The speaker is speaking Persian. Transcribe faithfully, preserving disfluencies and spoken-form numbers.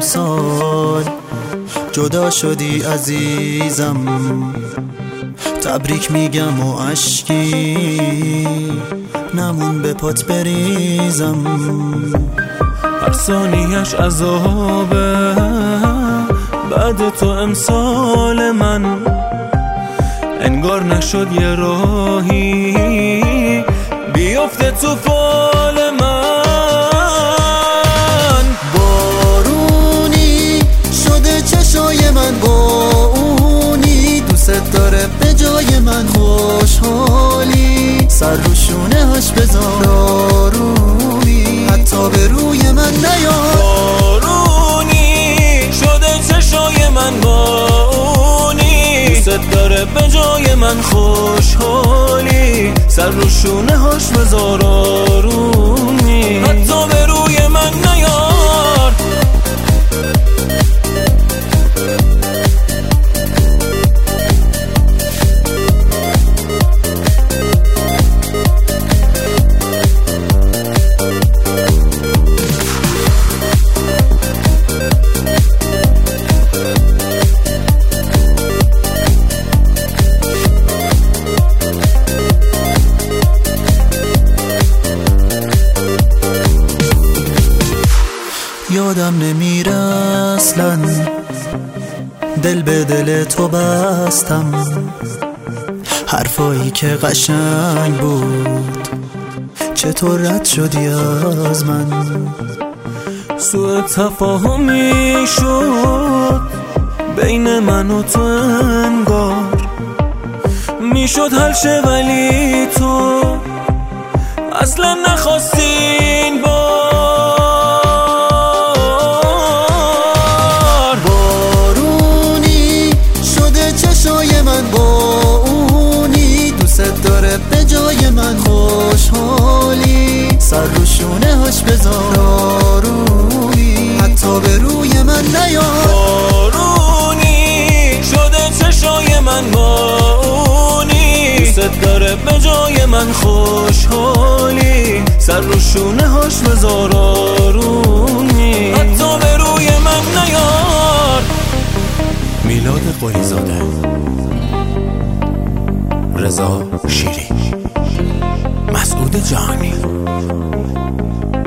امسال جدا شدی عزیزم، تبریک میگم و عشقی نمون به پات بریزم. هر ثانیه‌اش عذابه بعد تو امسال من، انگار نشد یه راهی بیفته تو فال من. بارونی شده چشای من با اونی، دوست داره به جای من خوشحالی، سر رو شونه هاش بذار آرومی، حتی به روی من نیار. بارونی شده چشای من با اونی، دوست داره به جای من خوشحالی، سر رو شونه هاش بذار آرومی، حتی به روی من نیار. یادم نمیره اصلا دل به دل تو بستم، حرفایی که قشنگ بود چطور رد شدی از من. سوء تفاهمی شد بین من و تو، انگار میشد حل شه ولی تو اصلا نخواستین با. به جای من خوشحالی، سر رو شونه هاش بذار آرومی، حتی به روی من نیار. بارونی شده چشای من با اونی، دوست داره به جای من خوشحالی، سر رو شونه هاش بذار آرومی، حتی به روی من نیار. میلاد قلیزاده، رضا شیری، مسعود جهانی.